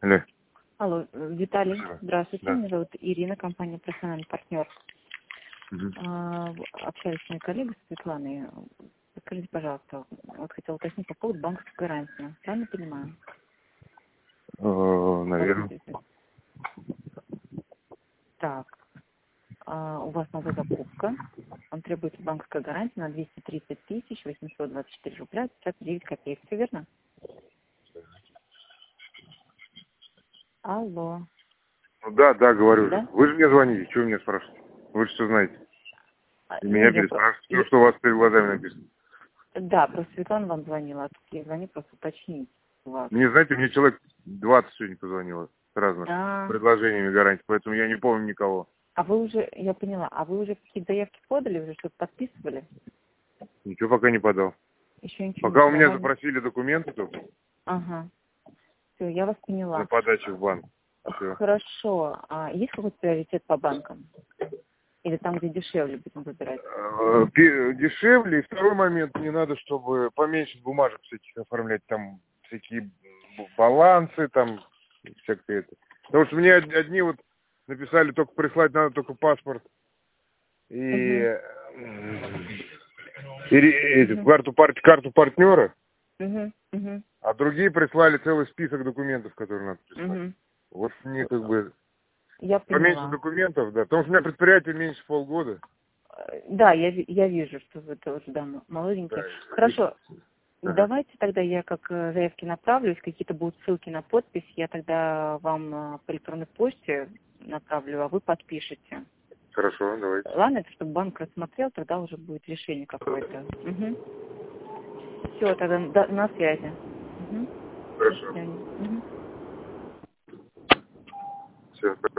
Алло. Алло, Виталий, здравствуйте. Да. Меня зовут Ирина, компания «Профессиональный партнер». Угу. Общались с моей коллегой Светланой. Скажите, пожалуйста, вот хотела уточнить по поводу банковской гарантии. Правильно понимаю? Наверное. Так, у вас новая закупка. Вам требуется банковская гарантия на 230 824 рубля 59 копеек. Все верно? Алло. Ну да, говорю. Да? Вы же мне звоните, что вы меня спрашиваете? Вы же все знаете. И меня Я переспрашиваете, все, что у вас перед глазами написано. Да, просто Светлана вам звонила, а тут я звоню просто уточнить у вас. Мне, знаете, мне человек 20 сегодня позвонило с разных А предложениями гарантии, поэтому я не помню никого. вы уже, я поняла, а вы уже какие-то заявки подали, уже что-то подписывали? Ничего пока не подал. Еще ничего не Пока у меня подавали? запросили документы только Ага, все, я вас за поняла. подачу в банк. Все. Хорошо, а есть какой-то приоритет по банкам? Или там, где дешевле будем выбирать? Дешевле. И второй момент, мне надо, чтобы поменьше бумажек всяких оформлять, там всякие балансы, там всякое это. Потому что мне одни вот написали, только прислать надо только паспорт Угу. карту партнера, Угу. Угу. а другие прислали целый список документов, которые надо прислать. Угу. Вот мне как бы Я поменьше поняла. документов, да. Потому что у меня предприятие меньше полгода. Да, я вижу, что вы тоже, да, молоденькие. Да, Хорошо, ага. давайте тогда я как заявки направлю, если какие-то будут ссылки на подпись, я тогда вам по электронной почте направлю, а вы подпишете. Хорошо, давайте. Ладно, это чтобы банк рассмотрел, тогда уже будет решение какое-то. Угу. Все, тогда на связи. Угу. До Хорошо. свидания. Угу. Все.